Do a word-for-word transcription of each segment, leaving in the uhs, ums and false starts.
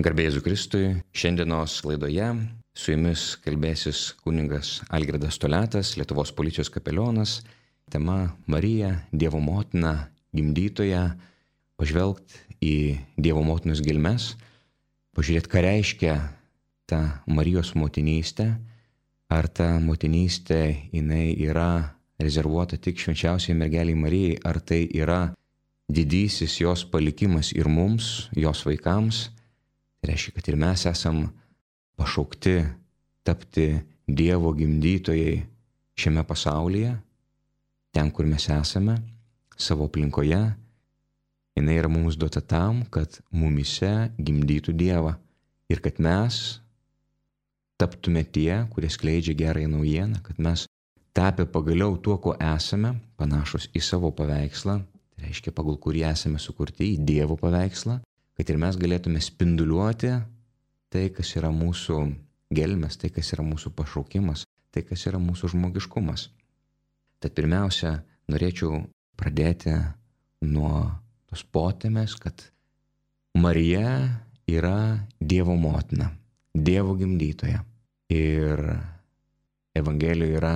Garbė Jėzui Kristui, šiandienos laidoje su jumis kalbėsis kunigas Algirdas Toliatas, Lietuvos policijos kapelionas. Tema Marija, Dievo motina, gimdytoja, pažvelgt į Dievo motinos gelmes, pažiūrėti, ką reiškia ta Marijos motinystė, ar ta motinystė jinai yra rezervuota tik švenčiausiai mergeliai Marijai, ar tai yra didysis jos palikimas ir mums, jos vaikams. Tai reiškia, kad ir mes esam pašaukti tapti Dievo gimdytojai šiame pasaulyje, ten, kur mes esame, savo aplinkoje. Jinai yra mums duota tam, kad mumyse gimdytų Dievą ir kad mes taptume tie, kurie skleidžia gerąją naujieną, kad mes tapę pagaliau tuo, ko esame, panašus į savo paveikslą, tai reiškia, pagal kurį esame sukurti, į Dievo paveikslą, kad ir mes galėtume spinduliuoti tai, kas yra mūsų gelmės, tai, kas yra mūsų pašaukimas, tai, kas yra mūsų žmogiškumas. Tad pirmiausia, norėčiau pradėti nuo tos potėmės, kad Marija yra Dievo motina, Dievo gimdytoja. Ir Evangelijoje yra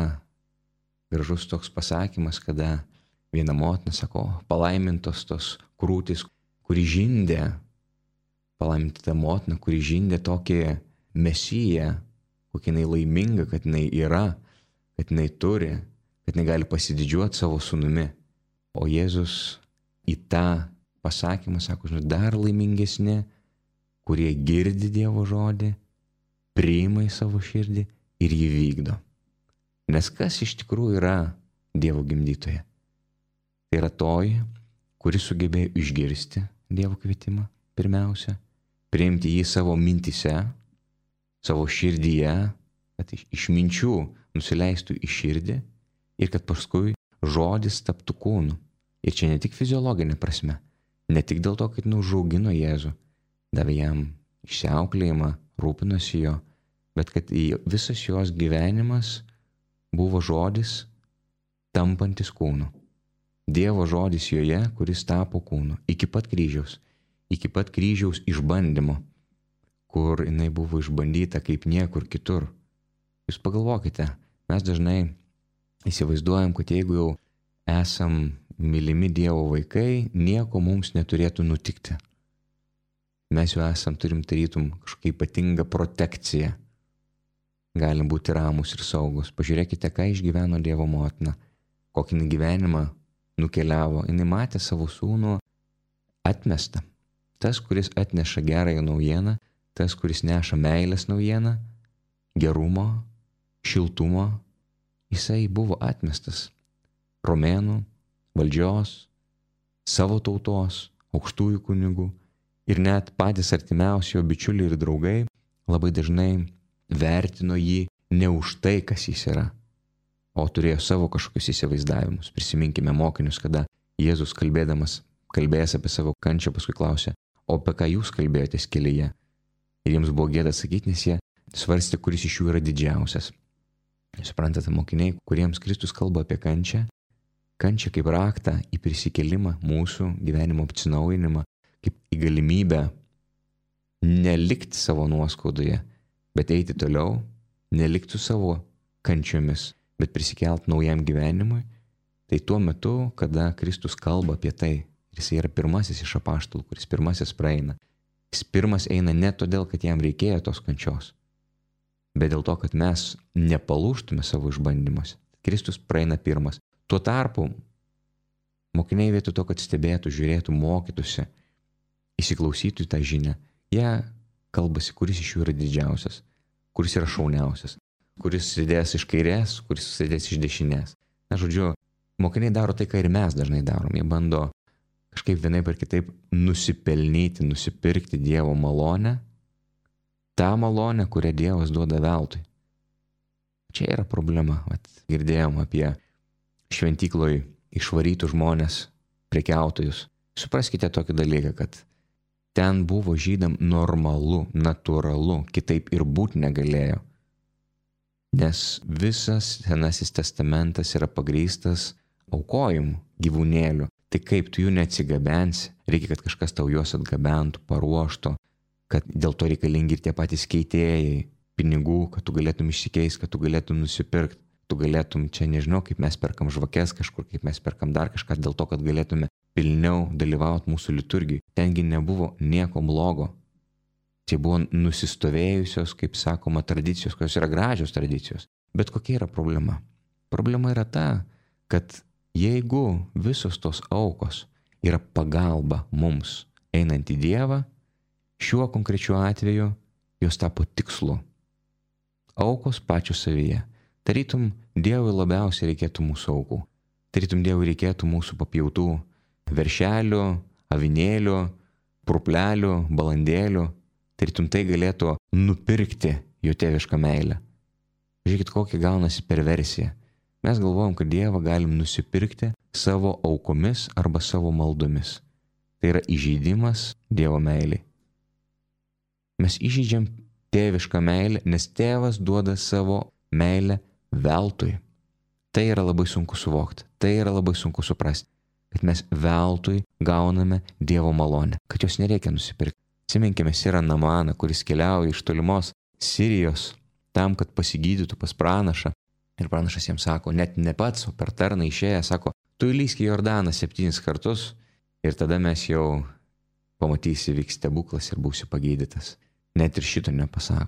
gražus toks pasakymas, kada viena motina sako, palaimintos tos krūtys, kuri žindė, palaiminta ta motina, kuri žindė tokį Mesiją, kokia jinai laiminga, kad jinai yra, kad jinai turi, kad jinai gali pasididžiuoti savo sūnumi. O Jėzus į tą pasakymą sako, žinot, dar laimingesni, kurie girdi Dievo žodį, priima į savo širdį ir jį vykdo. Nes kas iš tikrųjų yra Dievo gimdytoja? Tai yra toji, kuri sugebėjo išgirsti Dievo kvietimą pirmiausia, priimti jį savo mintise, savo širdyje, kad iš minčių nusileistų į širdį ir kad paskui žodis taptų kūnu. Ir čia ne tik fiziologinė prasme, ne tik dėl to, kad užaugino Jėzų, davė jam išsiauklėjimą, rūpinosi jo, bet kad visas jos gyvenimas buvo žodis tampantis kūnu. Dievo žodis joje, kuris tapo kūnu, iki pat kryžiaus, iki pat kryžiaus išbandymo, kur jinai buvo išbandyta kaip niekur kitur. Jūs pagalvokite, mes dažnai įsivaizduojam, kad jeigu jau esam mylimi Dievo vaikai, nieko mums neturėtų nutikti. Mes jau esam, turim tarytum kažkokią ypatingą protekciją. Galim būti ramus ir saugus. Pažiūrėkite, ką išgyveno Dievo motina, kokį gyvenimą nukeliavo. Jinai matė savo sūnų atmestą. Tas, kuris atneša gerąją naujieną, tas, kuris neša meilės naujieną, gerumo, šiltumo, jisai buvo atmestas. Romėnų, valdžios, savo tautos, aukštųjų kunigų ir net patys artimiausi jo bičiuliai ir draugai labai dažnai vertino jį ne už tai, kas jis yra, o turėjo savo kažkokius įsivaizdavimus. Prisiminkime mokinius, kada Jėzus kalbėdamas, kalbėjęs apie savo kančią, paskui klausė, o apie ką jūs kalbėjotės kelyje? Ir jiems buvo gėda sakyti, nes jie svarstė, kuris iš jų yra didžiausias. Suprantate, mokiniai, kuriems Kristus kalba apie kančią, kančią kaip raktą į prisikėlimą, mūsų gyvenimo atsinaujinimą, kaip į galimybę nelikti savo nuoskaudoje, bet eiti toliau, nelikti savo kančiomis, bet prisikelt naujam gyvenimui. Tai tuo metu, kada Kristus kalba apie tai, jis yra pirmasis iš apaštalų, kuris pirmasis praeina. Jis pirmas eina ne todėl, kad jam reikėjo tos kančios, bet dėl to, kad mes nepalūžtume savo išbandymuose. Kristus praeina pirmas. Tuo tarpu mokiniai vietoj to, kad stebėtų, žiūrėtų, mokytųsi, įsiklausytų į tą žinią, jie kalbasi, kuris iš jų yra didžiausias, kuris yra šauniausias, kuris sėdės iš kairės, kuris sėdės iš dešinės. Na, žodžiu, mokiniai daro tai, ką ir mes dažnai darom. Jie bando kažkaip vienaip ar kitaip nusipelnyti, nusipirkti Dievo malonę, tą malonę, kurią Dievas duoda veltui. Čia yra problema. Vat, girdėjom apie šventykloj išvarytų žmonės, prekiautojus. Supraskite tokį dalyką, kad ten buvo žydam normalu, natūralu, kitaip ir būt negalėjo. Nes visas Senasis testamentas yra pagrįstas aukojimu gyvūnėlių. Tai kaip tu jų neatsigabensi, reikia, kad kažkas tau juos atgabentų, paruoštų, kad dėl to reikalingi ir tie patys keitėjai pinigų, kad tu galėtum išsikeisti, kad tu galėtum nusipirkti, tu galėtum čia, nežinau, kaip mes perkam žvakes kažkur, kaip mes perkam dar kažką, dėl to, kad galėtume pilniau dalyvauti mūsų liturgijai. Tengi nebuvo nieko blogo. Tai buvo nusistovėjusios, kaip sakoma, tradicijos, kurios yra gražios tradicijos. Bet kokia yra problema? Problema yra ta, kad jeigu visos tos aukos yra pagalba mums einant į Dievą, šiuo konkrečiu atveju jos tapo tikslu. Aukos pačios savyje. Tarytum Dievui labiausiai reikėtų mūsų aukų. Tarytum Dievui reikėtų mūsų papjautų veršelių, avinėlių, pruplelių, balandėlių. Tarytum tai galėtų nupirkti jo tėvišką meilę. Žiūrėkit, kokia gaunasi perversija. Mes galvojam, kad Dievą galim nusipirkti savo aukomis arba savo maldomis. Tai yra įžeidimas Dievo meiliai. Mes įžeidžiam tėvišką meilę, nes tėvas duoda savo meilę veltui. Tai yra labai sunku suvokti, tai yra labai sunku suprasti, kad mes veltui gauname Dievo malonę, kad jos nereikia nusipirkti. Atsiminkime Sirą Namaną, kuris keliauja iš tolimos Sirijos tam, kad pasigydytų pas pranašą. Ir pranašas jam sako, net ne pats, o per tarną išėję, sako, tu įlysk į Jordaną septynis kartus ir tada mes jau pamatysi, vyks stebuklas ir būsi pagydytas. Net ir šito nepasako.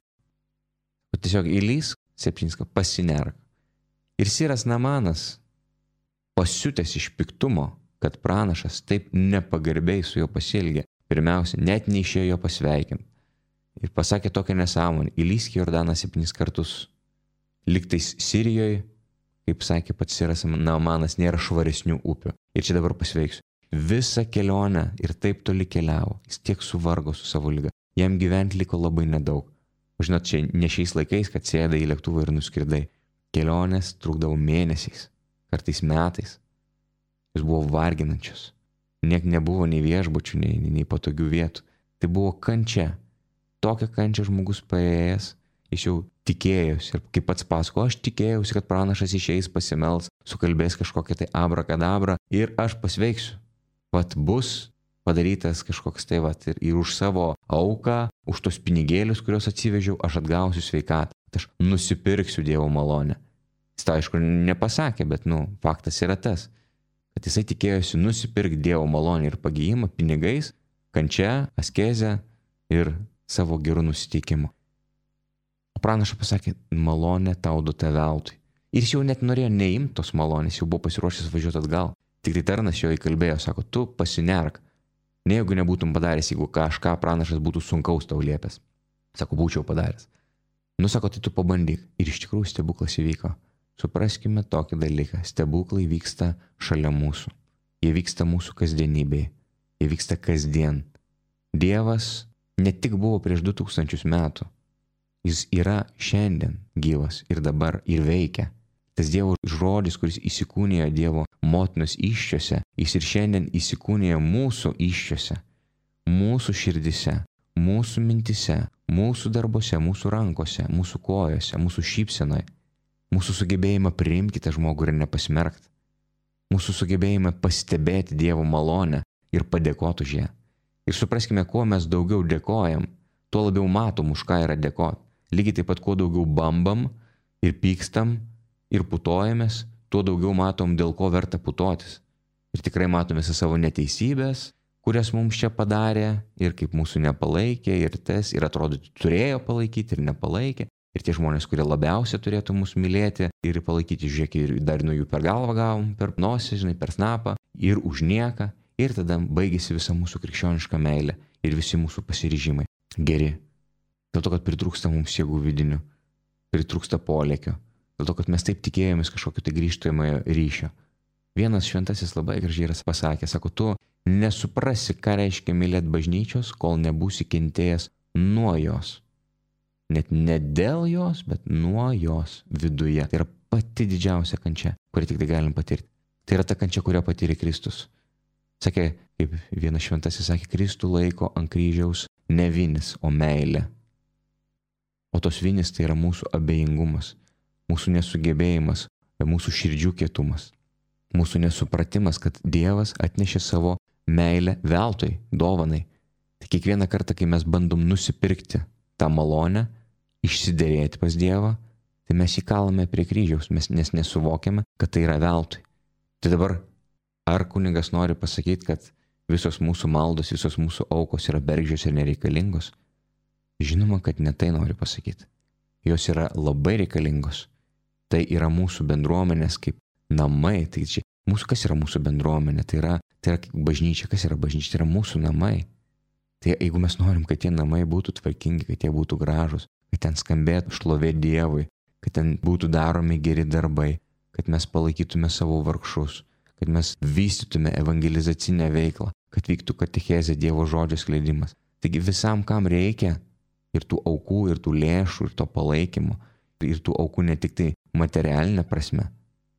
O tiesiog įlysk septynis kartus, pasinerk. Ir Siras Namanas, pasiutęs iš piktumo, kad pranašas taip nepagarbiai su juo pasielgė, pirmiausia, net neišėjo jo pasveikinti. Ir pasakė tokią nesąmonę, įlysk į Jordaną septynis kartus. Liktais Sirijoje, kaip sakė pats Siras Namanas, nėra švaresnių upių. Ir čia dabar pasveiksiu. Visą kelionę ir taip toli keliavo. Jis tiek suvargo su savo liga. Jam gyventi liko labai nedaug. O žinot, čia ne šiais laikais, kad sėdai į lėktuvą ir nuskridai. Kelionės trukdavo mėnesiais, kartais metais. Jis buvo varginančios. Niek nebuvo nei viešbučių, nei, nei patogių vietų. Tai buvo kančia. Tokią kančią žmogus paėjęs, jis jau tikėjosi. Ir kaip pats pasako, aš tikėjausi, kad pranašas išeis pasimels, sukalbės kažkokią tai abrakadabrą ir aš pasveiksiu. Vat bus padarytas kažkoks tai vat ir, ir už savo auką, už tos pinigėlius, kuriuos atsivežiau, aš atgausiu sveikatą. Aš nusipirksiu Dievo malonę. Jis tai aišku nepasakė, bet nu, faktas yra tas. Kad jisai tikėjosi nusipirkti Dievo malonę ir pagijimą pinigais, kančia, askezę ir savo gerų nusiteikimu. O pranašas pasakė, malonė tau duota veltui. Ir jis jau net norėjo neimti tos malonės, jau buvo pasiruošęs važiuoti atgal. Tik tai tarnas jo įkalbėjo, sako, tu pasinerk. Ne jeigu nebūtum padaręs, jeigu kažką pranašas būtų sunkaus tau liepęs. Sako, būčiau padaręs. Nu, sako, tai tu pabandyk. Ir iš tikrųjų stebuklas įvyko. Supraskime tokį dalyką. Stebuklai vyksta šalia mūsų. Jie vyksta mūsų kasdienybėje. Jie vyksta kasdien. Dievas ne tik buvo prieš du tūkstančius metų. Jis yra šiandien gyvas ir dabar ir veikia. Tas Dievo žodis, kuris įsikūnija Dievo motinos įsčiose, jis ir šiandien įsikūnija mūsų įsčiose, mūsų širdise, mūsų mintise, mūsų darbuose, mūsų rankose, mūsų kojose, mūsų šypsenoje. Mūsų sugebėjimą priimti kitą žmogų ir nepasmerkti. Mūsų sugebėjimą pastebėti Dievo malonę ir padėkoti už ją. Ir supraskime, kuo mes daugiau dėkojam, tuo labiau matom, už ką yra dėkoti. Lygiai taip pat, kuo daugiau bambam ir pykstam ir putojamės, tuo daugiau matom, dėl ko verta putotis. Ir tikrai matom visą savo neteisybės, kurias mums čia padarė ir kaip mūsų nepalaikė ir tas, ir atrodo, turėjo palaikyti ir nepalaikė. Ir tie žmonės, kurie labiausiai turėtų mus mylėti ir palaikyti, žiūrėk, ir dar nuo jų per galvą gavom, per nosį, žinai, per snapą ir už nieką. Ir tada baigėsi visa mūsų krikščioniška meilė ir visi mūsų pasiryžimai geri. Dėl to, kad pritrūksta mums jėgų vidinių, pritrūksta polėkio. Dėl to, kad mes taip tikėjomės kažkokio tai grįžtamojo ryšio. Vienas šventasis labai gražiai yra pasakė, sako, tu nesuprasi, ką reiškia mylėti bažnyčios, kol nebūsi kentėjęs nuo jos. Net ne dėl jos, bet nuo jos viduje. Tai yra pati didžiausia kančia, kurią tik tai galim patirti. Tai yra ta kančia, kurią patyrė Kristus. Sakė, kaip vienas šventasis sakė, Kristų laiko ant kryžiaus ne vinis, o meilė. O tos vinis tai yra mūsų abejingumas, mūsų nesugebėjimas, mūsų širdžių kietumas, mūsų nesupratimas, kad Dievas atnešė savo meilę veltui, dovanai. Tai kiekvieną kartą, kai mes bandom nusipirkti tą malonę, išsiderėti pas Dievą, tai mes įkalame prie kryžiaus, mes nes nesuvokiame, kad tai yra veltui. Tai dabar, ar kunigas nori pasakyti, kad visos mūsų maldos, visos mūsų aukos yra bergždžios ir nereikalingos? Žinoma, kad ne tai nori pasakyti. Jos yra labai reikalingos. Tai yra mūsų bendruomenės kaip namai. Tai čia, mūsų, kas yra mūsų bendruomenė? Tai yra, tai yra bažnyčia. Kas yra bažnyčia? Tai yra mūsų namai. Tai jeigu mes norim, kad tie namai būtų tvarkingi, kad jie būtų gražus, kad ten skambėtų šlovė Dievui, kad ten būtų daromi geri darbai, kad mes palaikytume savo vargšus, kad mes vystytume evangelizacinę veiklą, kad vyktų katechezė, Dievo žodžio skleidimas. Taigi visam, kam reikia ir tų aukų, ir tų lėšų, ir to palaikymo, ir tų aukų ne tik tai materialinė prasme,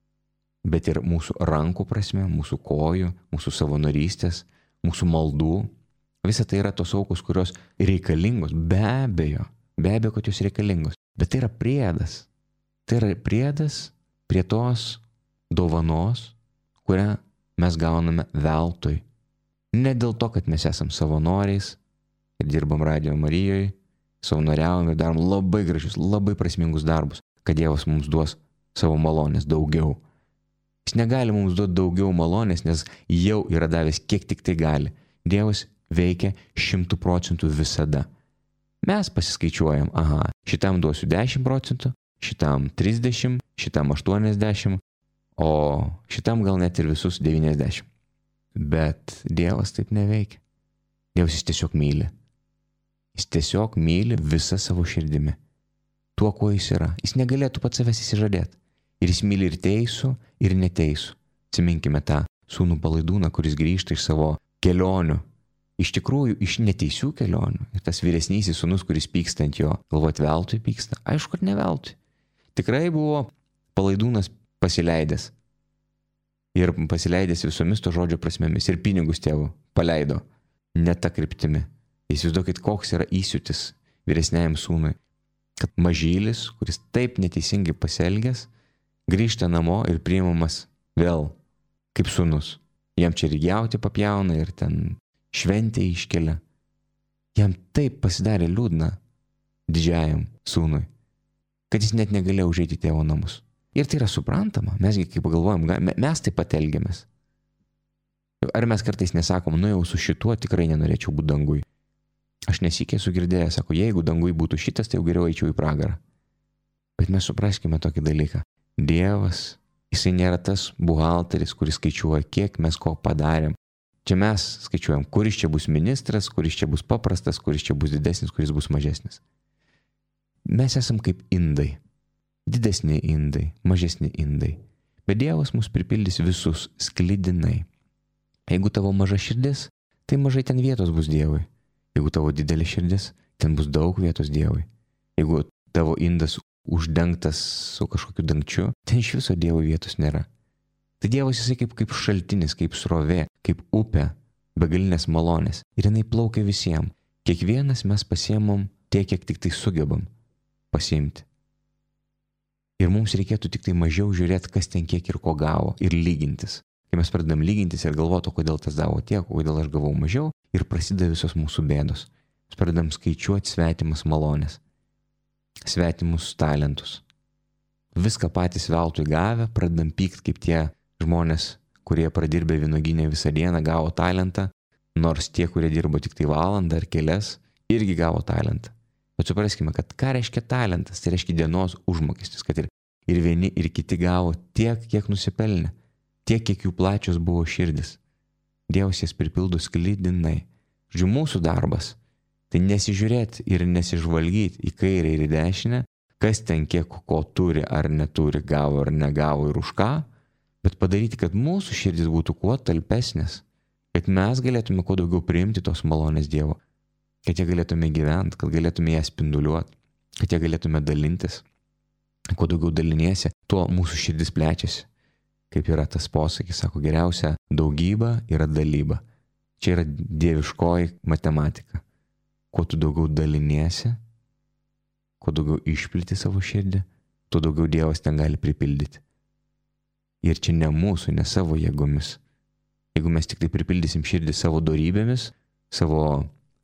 bet ir mūsų rankų prasme, mūsų kojų, mūsų savanorystės, mūsų maldų. Visa tai yra tos aukos, kurios reikalingos, be abejo, be abejo, kad jos reikalingos. Bet tai yra priedas. Tai yra priedas prie tos dovanos, kurią mes gauname veltui. Ne dėl to, kad mes esam savanoriais ir dirbam Radijo Marijoje, savanoriaujam ir darom labai gražius, labai prasmingus darbus, kad Dievas mums duos savo malonės daugiau. Jis negali mums duoti daugiau malonės, nes jau yra davęs kiek tik tai gali. Dievas veikia šimtų procentų visada. Mes pasiskaičiuojam, aha, šitam duosiu dešimt procentų, šitam trisdešimt, šitam aštuoniasdešimt, o šitam gal net ir visus devyniasdešimt. Bet Dievas taip neveikia. Dievas jis tiesiog myli. Jis tiesiog myli visą savo širdimi. Tuo, kuo jis yra. Jis negalėtų pats savęs įsižadėti. Ir jis myli ir teisų, ir neteisų. Atsiminkime tą sūnų Palaidūną, kuris grįžta iš savo kelionių. Iš tikrųjų, iš neteisių kelionių. Ir tas vyresnysis sūnus, kuris pyksta ant jo, galvot veltui pyksta. Aišku, kad ne veltui. Tikrai buvo Palaidūnas pasileidęs. Ir pasileidęs visomis to žodžio prasmėmis. Ir pinigus tėvų paleido. Ne ta kryptimi. Įsivaizduokit, koks yra įsiūtis vyresniajam sūnui. Kad mažylis, kuris taip neteisingai pasielgęs, grįžta namo ir priimamas vėl kaip sūnus. Jam čia ir jauti papjauna ir ten šventę iškelia. Jam taip pasidarė liūdna didžiajam sūnui, kad jis net negalėjo užeiti į tėvo namus. Ir tai yra suprantama. Mesgi, kaip pagalvojam, mes taip pat elgiamės. Ar mes kartais nesakom, nu jau su šituo tikrai nenorėčiau būti dangui. Aš nesikė esu girdėjęs, sako, jeigu dangui būtų šitas, tai jau geriau eičiau į pragarą. Bet mes supraskime tokį dalyką. Dievas, jisai nėra tas buhalteris, kuris skaičiuoja, kiek mes ko padarėm. Čia mes skaičiuojam, kuris čia bus ministras, kuris čia bus paprastas, kuris čia bus didesnis, kuris bus mažesnis. Mes esam kaip indai. Didesni indai, mažesni indai. Bet Dievas mus pripildys visus sklidinai. Jeigu tavo maža širdis, tai mažai ten vietos bus Dievui. Jeigu tavo didelė širdis, ten bus daug vietos Dievui. Jeigu tavo indas uždengtas su kažkokiu dangčiu, ten iš viso Dievo vietos nėra. Tai Dievas jisai kaip, kaip šaltinis, kaip srovė, kaip upė, begalinės malonės. Ir jinai plaukia visiems. Kiekvienas mes pasiemam tiek, kiek tik tai sugebam pasiimti. Ir mums reikėtų tik tai mažiau žiūrėti, kas ten kiek ir ko gavo, ir lygintis. Kai mes pradedam lygintis ir galvoti, kodėl tas gavo tiek, kodėl aš gavau mažiau, ir prasideda visos mūsų bėdos. Mes pradedam skaičiuoti svetimas malonės, svetimus talentus. Viską patys veltui gavę, pradedam pykti kaip tie žmonės, kurie pradirbė vynuogynę visą dieną, gavo talentą, nors tie, kurie dirbo tik tai valandą ar kelias, irgi gavo talentą. Bet supraskime, kad ką reiškia talentas, tai reiškia dienos užmokestis, kad ir, ir vieni, ir kiti gavo tiek, kiek nusipelnė, tiek, kiek jų plačios buvo širdis. Dievas jas pripildo sklidinai. Žodžiu, mūsų darbas tai nesižiūrėti ir nesižvalgyti į kairę ir į dešinę, kas ten kiek ko turi ar neturi, gavo ar negavo ir už ką, bet padaryti, kad mūsų širdis būtų kuo talpesnės, kad mes galėtume kuo daugiau priimti tos malonės Dievo, kad jie galėtume gyventi, kad galėtume ją spinduliuoti, kad jie galėtume dalintis. Kuo daugiau daliniesi, tuo mūsų širdis plečiasi. Kaip yra tas posakis, sako, geriausia daugybė yra dalyba. Čia yra dieviškoji matematika. Kuo tu daugiau daliniesi, kuo daugiau išpliti savo širdį, tuo daugiau Dievas ten gali pripildyti. Ir čia ne mūsų, ne savo jėgomis. Jeigu mes tik tai pripildysim širdį savo dorybėmis, savo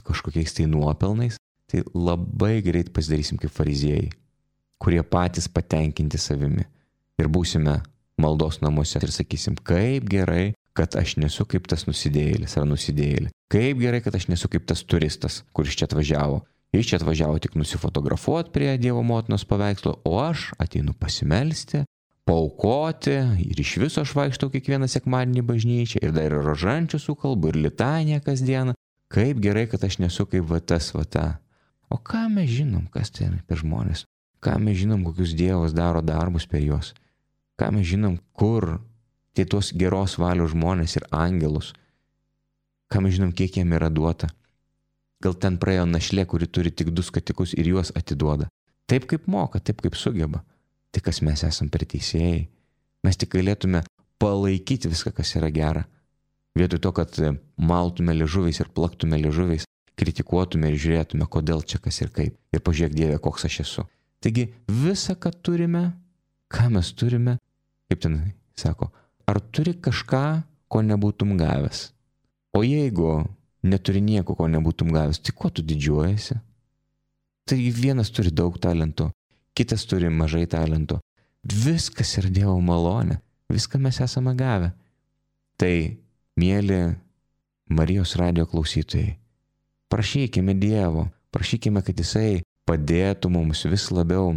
kažkokiais tai nuopelnais, tai labai greit pasidarysim kaip fariziejai, kurie patys patenkinti savimi. Ir būsime maldos namuose ir sakysim, kaip gerai, kad aš nesu kaip tas nusidėjėlis ar nusidėjėlė. Kaip gerai, kad aš nesu kaip tas turistas, kuris čia atvažiavo. Jis čia atvažiavo tik nusifotografuoti prie Dievo motinos paveikslo, o aš ateinu pasimelsti, paaukoti ir iš viso aš vaikštau kiekvieną sekmadienį bažnyčią ir dar ir rožančių sukalbu ir litaniją kasdieną. Kaip gerai, kad aš nesu kaip va tas va ta. O ką mes žinom, kas tai per žmonės? Ką mes žinom, kokius Dievas daro darbus per juos? Ką mes žinom, kur tie tos geros valios žmonės ir angelus? Ką mes žinom, kiek jiem yra duota? Gal ten praėjo našlė, kuri turi tik du skatikus ir juos atiduoda. Taip kaip moka, taip kaip sugeba. Tai kas mes esam per teisėjai. Mes tik galėtume palaikyti viską, kas yra gera. Vietoj to, kad maltume liežuviais ir plaktume liežuviais, kritikuotume ir žiūrėtume, kodėl čia kas ir kaip. Ir pažiūrėk Dieve, koks aš esu. Taigi visą, ką turime, ką mes turime, kaip ten sako, ar turi kažką, ko nebūtum gavęs? O jeigu neturi nieko, ko nebūtum gavęs, tai kuo tu didžiuojasi? Tai vienas turi daug talentų, kitas turi mažai talentų. Viskas yra Dievo malonė, viską mes esame gavę. Tai, mieli Marijos radijo klausytojai, prašykime Dievo, prašykime, kad Jisai padėtų mums vis labiau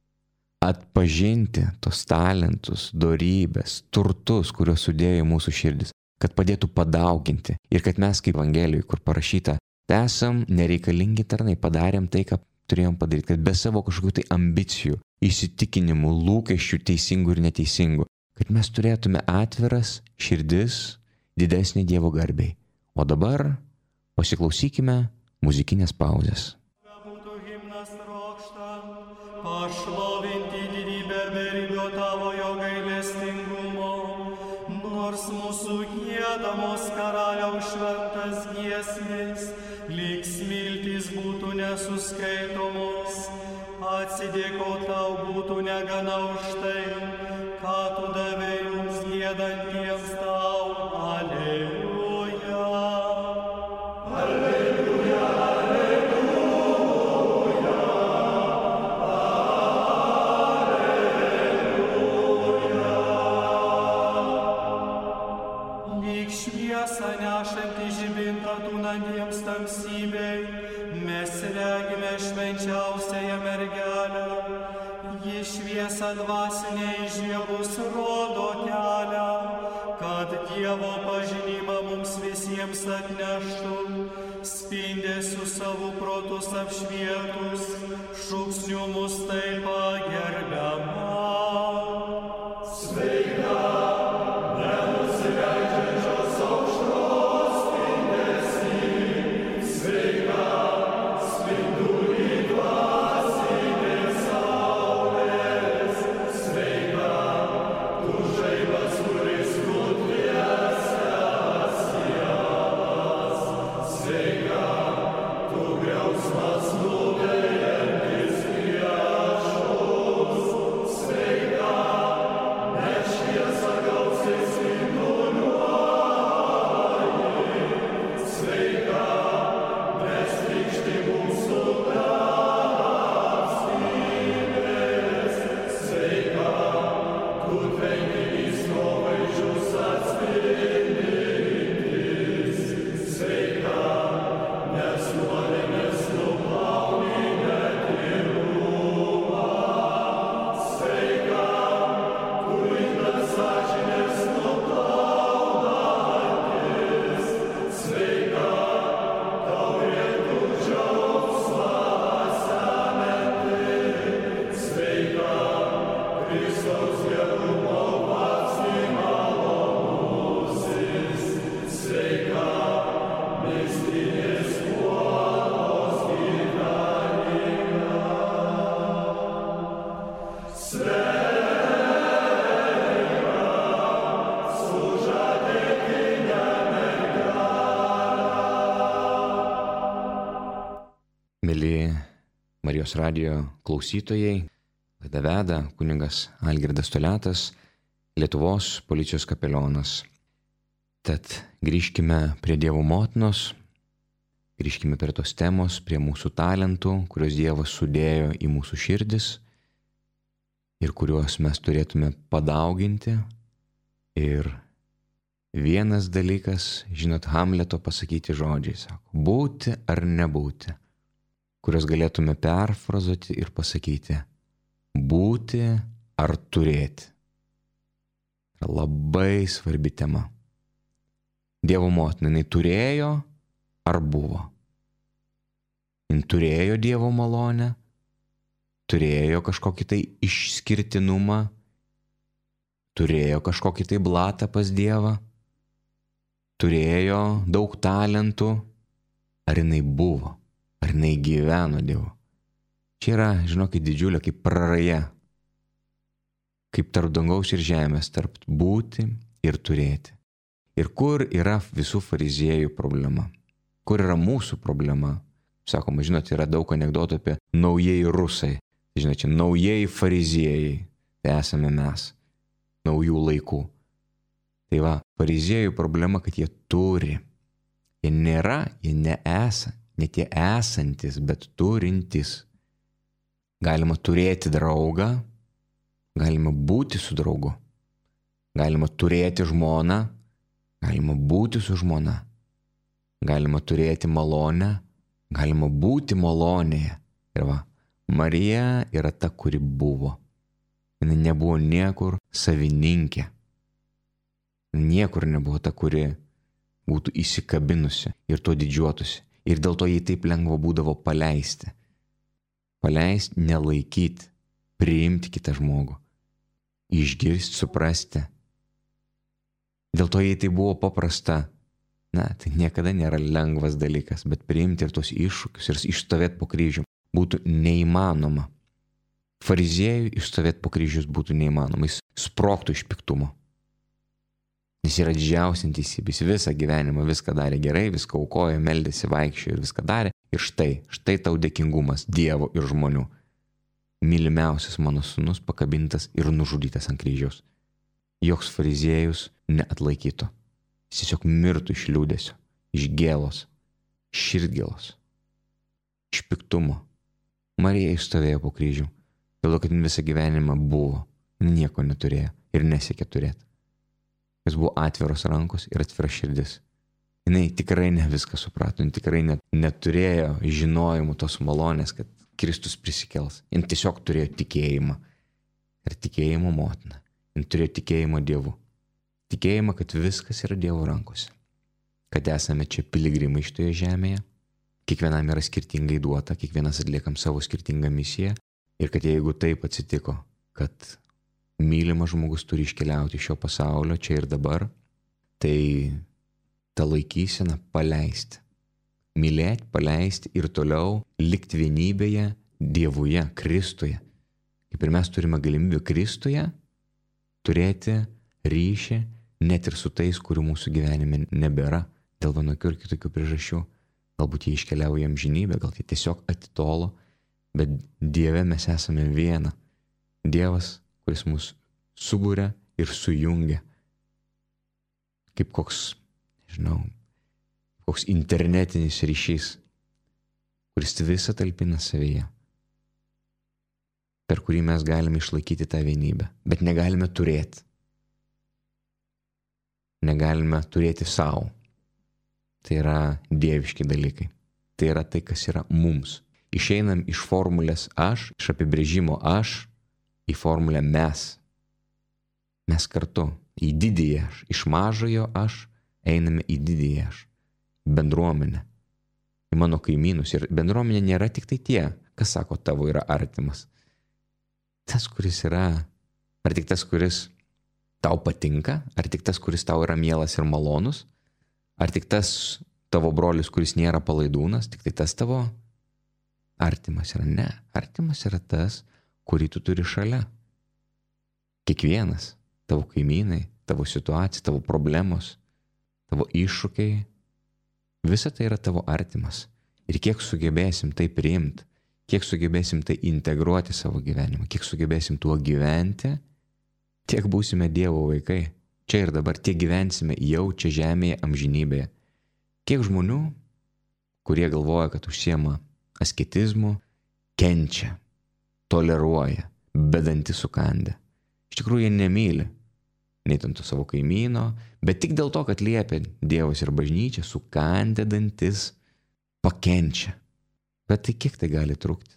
atpažinti tos talentus, dorybės, turtus, kuriuos sudėjo į mūsų širdis, kad padėtų padauginti ir kad mes kaip Evangelijoje, kur parašyta, esam nereikalingi tarnai, padarėm tai, ką turėjom padaryti, kad be savo kažkokių tai ambicijų, įsitikinimų, lūkesčių teisingų ir neteisingų, kad mes turėtume atviras širdis didesnį Dievo garbei. O dabar pasiklausykime muzikinės pauzės. Pašlovinti didybę beribio tavojo gailestingumo, nors mūsų giedamos karaliaus šventas giesmės, lyg smiltys būtų nesuskaitomos, atsidėko tau būtų negana už tai, ką tu davei mums giedantiems tau. Aleliuja. Aleliuja, aleliuja. Lyg šviesą nešantį žibintą tūnantiems tamsybei, mes regime švenčiausiąją mergelę. Ji šviesą dvasinę įžiebus rodo kelią, kad Dievo pažinimą mums visiems atneštų, spindesiu savo protus apšvietus, šūksniu mus taip pagerbiama. Sveika! Mėly Marijos radijo klausytojai, laidą veda kunigas Algirdas Toliatas, Lietuvos policijos kapelionas. Tad grįžkime prie Dievo motinos grįžkime prie tos temos, prie mūsų talentų, kuriuos Dievas sudėjo į mūsų širdis ir kuriuos mes turėtume padauginti. Ir vienas dalykas, žinot, Hamleto pasakyti žodžiai, sako, būti ar nebūti, kuriuos galėtume perfrazuoti ir pasakyti, būti ar turėti. Labai svarbi tema. Dievo motina, jinai turėjo ar buvo? Jin turėjo Dievo malonę, turėjo kažkokį tai išskirtinumą, turėjo kažkokį tai blatą pas Dievą, turėjo daug talentų, ar jinai buvo, ar jinai gyveno Dievu. Čia yra, žinokit, didžiulė kaip praraja, kaip tarp dangaus ir žemės, tarp būti ir turėti. Ir kur yra visų fariziejų problema? Kur yra mūsų problema? Sakoma, žinot, yra daug anekdotų apie naujieji rusai. Žinot, čia naujieji fariziejai, tai esame mes, naujų laikų. Tai va, fariziejų problema, kad jie turi. Jie nėra, jie neesa, net jie esantis, bet turintis. Galima turėti draugą, galima būti su draugu, galima turėti žmoną, galima būti su žmona, galima turėti malonę, galima būti malonėje. Ir va, Marija yra ta, kuri buvo. Jis nebuvo niekur savininkė. Niekur nebuvo ta, kuri būtų įsikabinusi ir tuo didžiuotųsi. Ir dėl to jai taip lengva būdavo paleisti. Paleisti, nelaikyti, priimti kitą žmogų. Išgirsti, suprasti. Dėl to jai tai buvo paprasta. Na, tai niekada nėra lengvas dalykas, bet priimti ir tos iššūkius ir išstovėti po kryžium būtų neįmanoma. Fariziejui išstovėti po kryžius būtų neįmanoma, jis sprogtų iš piktumo. Jis yra didžiausia teisybė, jis visą gyvenimą viską darė gerai, viską aukojo, meldėsi, vaikščiojo ir viską darė. Ir štai, štai tau dėkingumas Dievo ir žmonių. Mylimiausias mano sūnus pakabintas ir nužudytas ant kryžiaus. Joks fariziejus neatlaikytų. Jis tiesiog mirtų iš liūdesio, iš gėlos, širdgėlos, iš piktumo. Marija išstovėjo po kryžių, dėl to, kad jin visą gyvenimą buvo, nieko neturėjo ir nesiekė turėti. Jis buvo atviros rankos ir atvira širdis. Jis tikrai ne viską suprato, jis tikrai net, neturėjo žinojimų tos malonės, kad Kristus prisikels. Jis tiesiog turėjo tikėjimą ir tikėjimo motiną. Jis turėjo tikėjimą Dievu. Tikėjimą, kad viskas yra Dievo rankose. Kad esame čia piligrimai šitoje žemėje. Kiekvienam yra skirtingai duota, kiekvienas atliekam savo skirtingą misiją. Ir kad jeigu taip atsitiko, kad mylimas žmogus turi iškeliauti iš šio pasaulio čia ir dabar, tai tą laikyseną paleisti. Mylėti, paleisti ir toliau likti vienybėje Dievuje, Kristuje. Kaip ir mes turime galimybę Kristuje turėti ryšį net ir su tais, kurių mūsų gyvenime nebėra, dėl vienokių ir kitokių priežasčių. Galbūt jie iškeliauja į amžinybę, gal jie tiesiog atitolo, bet Dieve mes esame viena. Dievas, kuris mus subūrė ir sujungia. Kaip koks, nežinau, koks internetinis ryšys, kuris visą talpina savyje, per kurį mes galime išlaikyti tą vienybę, bet negalime turėti. Negalime turėti savo. Tai yra dieviški dalykai. Tai yra tai, kas yra mums. Išeinam iš formulės aš, iš apibrėžimo aš, į formulę mes. Mes kartu, į didįjį aš. Iš mažojo aš einame į didįjį aš. Bendruomenę. Į mano kaimynus. Ir bendruomenė nėra tik tai tie, kas sako tavo yra artimas. Tas, kuris yra, ar tik tas, kuris tau patinka, ar tik tas, kuris tau yra mielas ir malonus, ar tik tas tavo brolis, kuris nėra palaidūnas, tik tai tas tavo artimas yra. Ne, artimas yra tas, kurį tu turi šalia. Kiekvienas, tavo kaimynai, tavo situacija, tavo problemos, tavo iššūkiai, visa tai yra tavo artimas. Ir kiek sugebėsim tai priimti, kiek sugebėsim tai integruoti savo gyvenimą, kiek sugebėsim tuo gyventi, tiek būsime Dievo vaikai. Čia ir dabar tiek gyvensime jau čia žemėje amžinybėje. Kiek žmonių, kurie galvoja, kad užsiema asketizmu, kenčia, toleruoja, bedantį sukandę. Iš tikrųjų, jie nemyli nei ten to savo kaimyno, bet tik dėl to, kad liepia Dievas ir bažnyčia, sukandę dantis, pakenčia. Bet tai kiek tai gali trukti?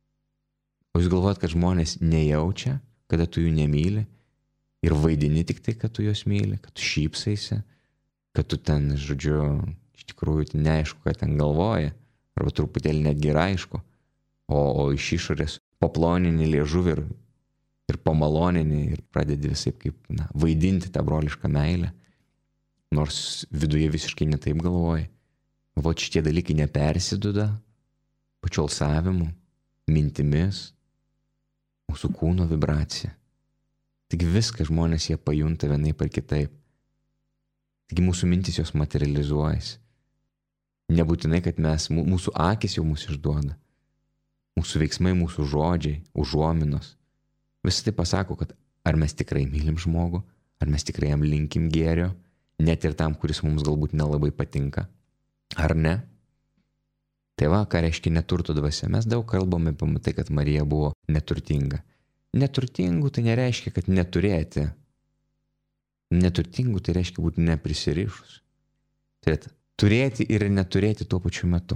O jūs galvojat, kad žmonės nejaučia, kada tu jų nemyli ir vaidini tik tai, kad tu juos myli, kad tu šypsaisi, kad tu ten, žodžiu, iš tikrųjų neaišku, ką ten galvoja, arba truputėlį netgi yra aišku, o, o iš išorės paploninį liežuvį ir, ir pamaloninį ir pradedi visai kaip na, vaidinti tą brolišką meilę, nors viduje visiškai netaip galvoji. O šitie dalykai nepersiduoda pačiu alsavimu, mintimis, mūsų kūno vibracija. Taigi viską žmonės jie pajunta vienaip ar kitaip. Taigi mūsų mintis jos materializuojasi. Nebūtinai, kad mes, mūsų akis jau mūsų išduoda. Mūsų veiksmai, mūsų žodžiai, užuominos. Visą tai pasako, kad ar mes tikrai mylim žmogų, ar mes tikrai jam linkim gėrio, net ir tam, kuris mums galbūt nelabai patinka. Ar ne? Tai va, ką reiškia neturto dvasia. Mes daug kalbame apie tai, kad Marija buvo neturtinga. Neturtingų tai nereiškia, kad neturėti. Neturtingų tai reiškia būti neprisirišus. Tai turėti ir neturėti tuo pačiu metu.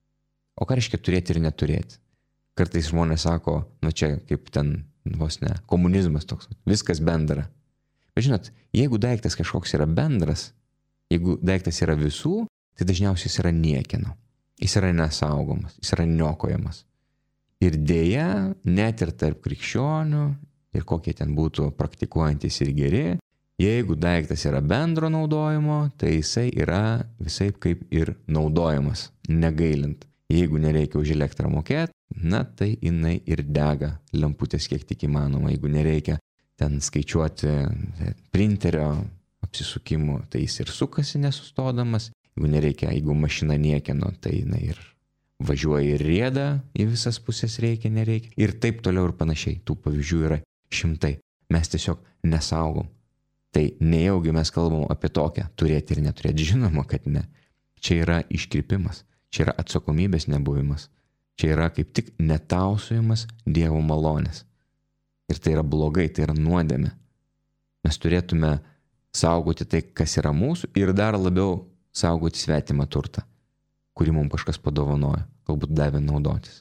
O ką reiškia turėti ir neturėti? Kartais žmonės sako, nu čia kaip ten, vos ne, komunizmas toks, viskas bendra. Bet žinot, jeigu daiktas kažkoks yra bendras, jeigu daiktas yra visų, tai dažniausiai jis yra niekieno. Jis yra nesaugomas, jis yra niokojamas. Ir dėja, net ir tarp krikščionių, ir kokie ten būtų praktikuojantis ir geri, jeigu daiktas yra bendro naudojimo, tai jisai yra visaip kaip ir naudojamas, negailint. Jeigu nereikia už elektrą mokėti, na tai jinai ir dega lemputės kiek tik įmanoma. Jeigu nereikia ten skaičiuoti printerio apsisukimų, tai jis ir sukasi nesustodamas. Jeigu nereikia, jeigu mašina niekieno, tai jinai ir važiuoja ir rieda, į visas pusės reikia, nereikia. Ir taip toliau ir panašiai. Tų pavyzdžių yra šimtai. Mes tiesiog nesaugom. Tai nejaugi mes kalbam apie tokią turėti ir neturėti. Žinoma, kad ne. Čia yra iškrypimas. Čia yra atsakomybės nebuvimas. Čia yra kaip tik netausojimas Dievo malonės. Ir tai yra blogai, tai yra nuodėmė. Mes turėtume saugoti tai, kas yra mūsų ir dar labiau saugoti svetimą turtą, kurį mums kažkas padovanojo, galbūt davė naudotis.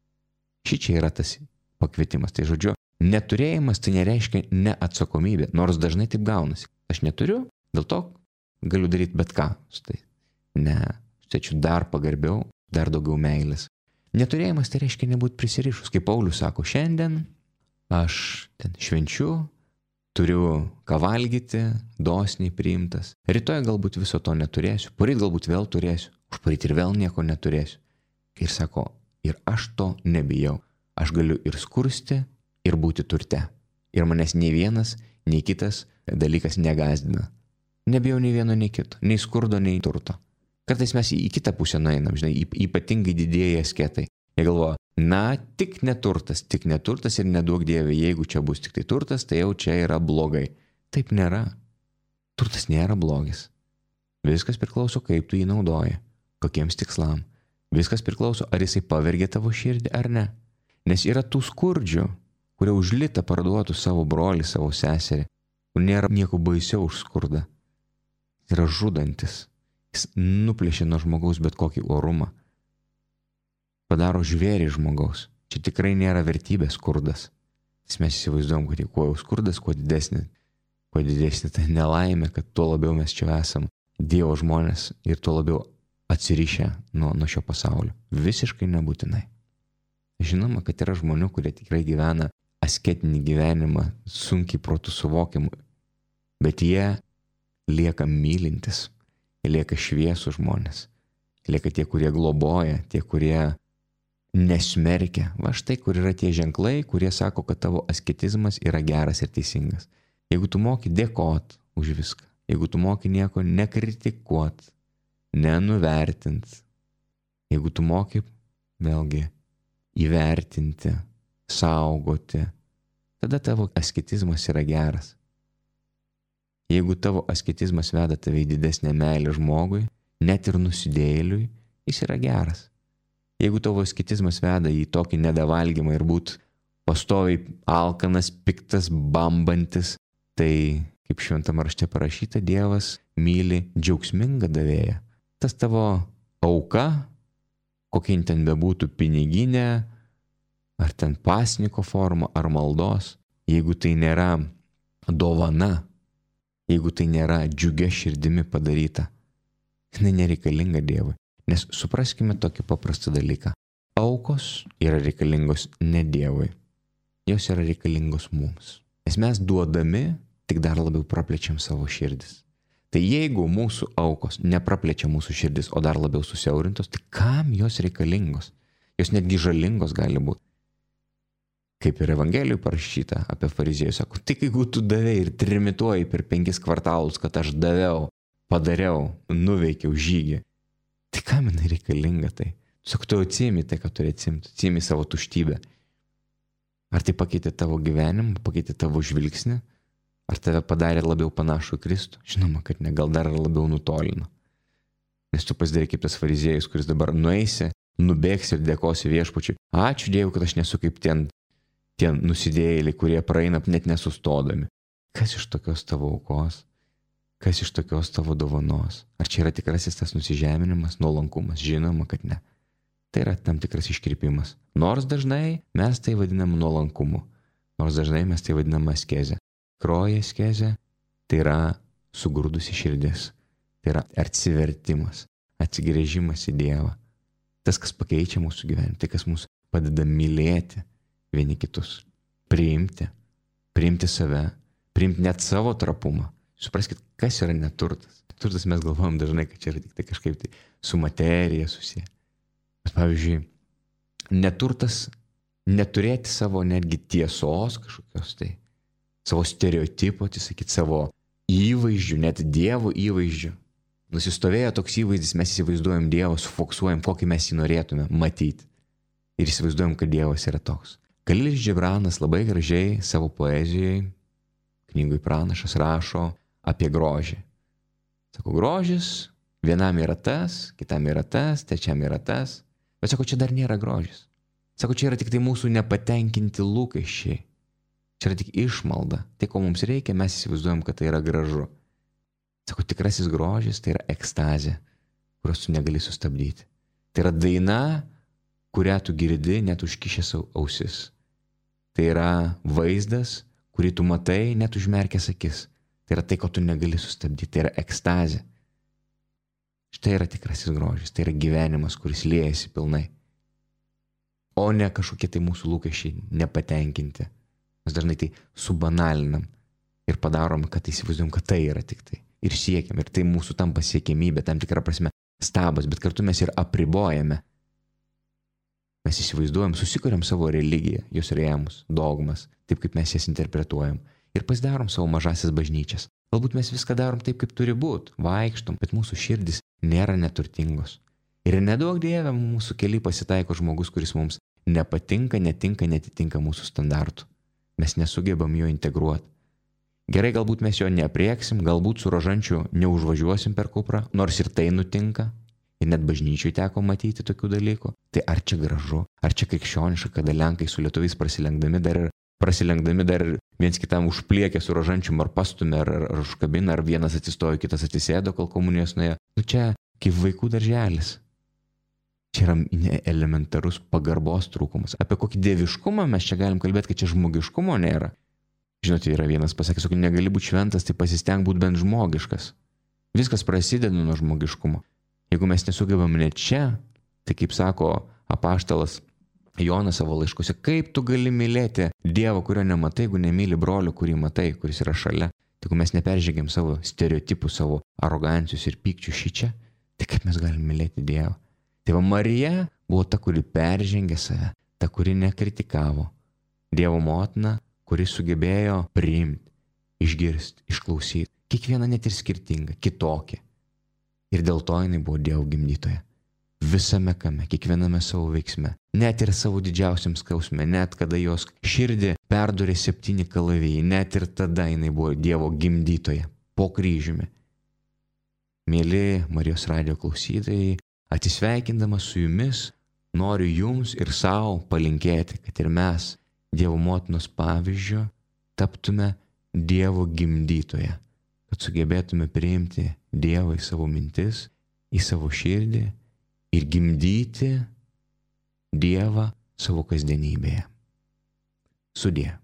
Ši čia yra tas pakvietimas. Tai žodžiu, neturėjimas tai nereiškia neatsakomybė, nors dažnai taip gaunasi. Aš neturiu, dėl to galiu daryti bet ką. Tai ne, siečiu dar pagarbiau, dar daugiau meilės. Neturėjimas tai reiškia nebūti prisirišus. Kaip Paulius sako, šiandien aš ten švenčiu, turiu ką valgyti, dosniai priimtas. Rytoj galbūt viso to neturėsiu, poryt galbūt vėl turėsiu, užporyt ir vėl nieko neturėsiu. Ir sako, ir aš to nebijau. Aš galiu ir skursti, ir būti turte. Ir manęs nei vienas, nei kitas dalykas negazdina. Nebijau nei vieno, nei kito, nei skurdo, nei turto. Kartais mes į kitą pusę nueinam, žinai, ypatingai didieji asketai. Jie galvoja, na, tik neturtas, tik neturtas ir neduok Dieve, jeigu čia bus tik tai turtas, tai jau čia yra blogai. Taip nėra. Turtas nėra blogis. Viskas priklauso, kaip tu jį naudoji, kokiems tikslam. Viskas priklauso, ar jisai pavergia tavo širdį ar ne. Nes yra tų skurdžių, kurie už litą parduotų savo brolį, savo seserį. Nėra nieko baisiau už skurdą. Jis yra žudantis. Jis nuplėšia nuo žmogaus bet kokį orumą. Padaro žvėrį žmogaus. Čia tikrai nėra vertybės skurdas. Nes mes įsivaizduojam, kad kuo jau skurdas, kuo didesnė, kuo didesnė ta nelaimė, kad tuo labiau mes čia esam Dievo žmonės ir tuo labiau atsirišę nuo, nuo šio pasaulio. Visiškai nebūtinai. Žinoma, kad yra žmonių, kurie tikrai gyvena asketinį gyvenimą, sunkiai protų suvokiamų, bet jie lieka mylintis, jie lieka šviesų žmonės, lieka tie, kurie globoja, tie, kurie nesmerkia. Va štai, kur yra tie ženklai, kurie sako, kad tavo asketizmas yra geras ir teisingas. Jeigu tu moki dėkot už viską, jeigu tu moki nieko nekritikuot, nenuvertint, jeigu tu moki, vėlgi, įvertinti, saugoti, tada tavo asketizmas yra geras. Jeigu tavo asketizmas veda tave į didesnę meilę žmogui, net ir nusidėjėliui, jis yra geras. Jeigu tavo asketizmas veda į tokį nedavalgymą ir būt pastoviai alkanas, piktas, bambantis, tai, kaip šventame rašte parašyta, Dievas myli džiaugsmingą davėją. Tas tavo auka, kokia ten bebūtų piniginė, ar ten pasniko forma, ar maldos, jeigu tai nėra dovana, jeigu tai nėra džiugia širdimi padaryta, jinai nereikalinga Dievui. Nes supraskime tokį paprastą dalyką. Aukos yra reikalingos ne Dievui. Jos yra reikalingos mums. Nes mes duodami tik dar labiau praplečiam savo širdis. Tai jeigu mūsų aukos nepraplečia mūsų širdis, o dar labiau susiaurintos, tai kam jos reikalingos? Jos netgi žalingos gali būti. Kaip ir Evangelijų parašyta apie fariziejus, sako, tik jeigu tu davei ir trimituoji per penkis kvartalus, kad aš daviau, padariau, nuveikiau žygį, tai kam jinai reikalinga tai? Tiesiog tu atsiimi tai, ką turi atsimti, atsiimi savo tuštybę. Ar tai pakeitė tavo gyvenimą, pakeitė tavo žvilgsnį? Ar tave padarė labiau panašų į Kristų? Žinoma, kad ne, gal dar labiau nutolino. Nes tu pasidarai kaip tas fariziejus, kuris dabar nueisi, nubėgsi ir dėkosi viešpačiui. Ačiū Dievui, kad aš nesu kaip ten, ten nusidėjėliai, kurie praeina net nesustodami. Kas iš tokios tavo aukos? Kas iš tokios tavo dovanos? Ar čia yra tikrasis tas nusižeminimas, nuolankumas? Žinoma, kad ne. Tai yra tam tikras iškrypimas. Nors dažnai mes tai vadinam nuolankumu. Nors dažnai mes tai vadinam askezę. Kroja askezė tai yra sugrūdusi širdis. Tai yra atsivertimas, atsigręžimas į Dievą. Tas, kas pakeičia mūsų gyvenimą, tai kas mūsų padeda mylėti vieni kitus. Priimti, priimti save, priimti net savo trapumą. Supraskit, kas yra neturtas. Turtas mes galvojam dažnai, kad čia yra tik tai kažkaip tai su materija susiję. Bet pavyzdžiui, neturtas neturėti savo netgi tiesos kažkokios tai, savo stereotipų, atsisakyti savo įvaizdžių, net Dievo įvaizdžių. Nusistovėjo toks įvaizdis, mes įsivaizduojam Dievą, sufoksuojam, kokį mes jį norėtume matyti. Ir įsivaizduojam, kad Dievas yra toks. Kalilis Džibranas labai gražiai savo poezijoje, knygoj Pranašas rašo apie grožį. Sako, grožis vienam yra tas, kitam yra tas, trečiam yra tas. Bet sako, čia dar nėra grožis. Sako, čia yra tik tai mūsų nepatenkinti lūkesčiai. Čia yra tik išmalda. Tai, ko mums reikia, mes įsivaizduojam, kad tai yra gražu. Sako, tikrasis grožis tai yra ekstazė, kurios tu negali sustabdyti. Tai yra daina, kurią tu girdi net užkišęs ausis. Tai yra vaizdas, kurį tu matai net užmerkęs akis. Tai yra tai, ko tu negali sustabdyti. Tai yra ekstazė. Štai yra tikrasis grožis. Tai yra gyvenimas, kuris liejasi pilnai. O ne kažkokie tai mūsų lūkesčiai nepatenkinti. Mes dažnai tai subanalinam ir padarom, kad įsivaizduojam, kad tai yra tik tai. Ir siekiam. Ir tai mūsų tam pasiekimybė, tam tikra prasme stabas. Bet kartu mes ir apribojame. Mes įsivaizduojam, susikuriam savo religiją, jos rėmus, dogmas, taip kaip mes jas interpretuojam. Ir pasidarom savo mažasis bažnyčias. Galbūt mes viską darom taip, kaip turi būti, vaikštom, bet mūsų širdis nėra neturtingos. Ir nedaug Dieve mūsų keli pasitaiko žmogus, kuris mums nepatinka, netinka, netitinka mūsų standartų. Mes nesugebam jo integruoti. Gerai, galbūt mes jo neaprieksim, galbūt su rožančiu neužvažiuosim per Kuprą, nors ir tai nutinka. Ir net bažnyčiui teko matyti tokių dalykų. Tai ar čia gražu, ar čia krikščioniška, kada Lenkai su lietuviais prasilenkdami dar ir prasilenkdami dar ir viens kitam užpliekė su rožančium ar pastumė, ar, ar užkabina, ar vienas atsistojo, kitas atsisėdo, kol komunijos nuėjo. Nu čia kaip vaikų darželis. Čia yra elementarus pagarbos trūkumas. Apie kokį dieviškumą mes čia galim kalbėti, kad čia žmogiškumo nėra. Žinote, yra vienas pasakęs, kad negali būti šventas, tai pasisteng būti bent žmogiškas. Viskas prasideda nuo žmogiškumo. Jeigu mes nesugebam net čia, tai kaip sako apaštalas Jonas savo laiškuose, kaip tu gali mylėti Dievą, kurio nematai, jeigu nemyli brolio, kurį matai, kuris yra šalia. Tai jeigu mes neperžengėm savo stereotipų, savo arogancijos ir pykčių šičia, tai kaip mes galim mylėti Dievą? Tai va Marija buvo ta, kuri peržengė save, ta, kuri nekritikavo. Dievo motina, kuri sugebėjo priimti, išgirsti, išklausyti. Kiekviena net ir skirtinga, kitokia. Ir dėl to jinai buvo Dievo gimdytoja. Visame kame, kiekviename savo veiksme. Net ir savo didžiausiam skausme, net kada jos širdį perdurė septyni kalavijai, net ir tada jinai buvo Dievo gimdytoja, po kryžiumi. Mėly Marijos radijo klausytojai, Atsisveikindamas su jumis, noriu jums ir savo palinkėti, kad ir mes Dievo motinos pavyzdžio taptume Dievo gimdytoje, kad sugebėtume priimti Dievą į savo mintis, į savo širdį ir gimdyti Dievą savo kasdienybėje. Sudie.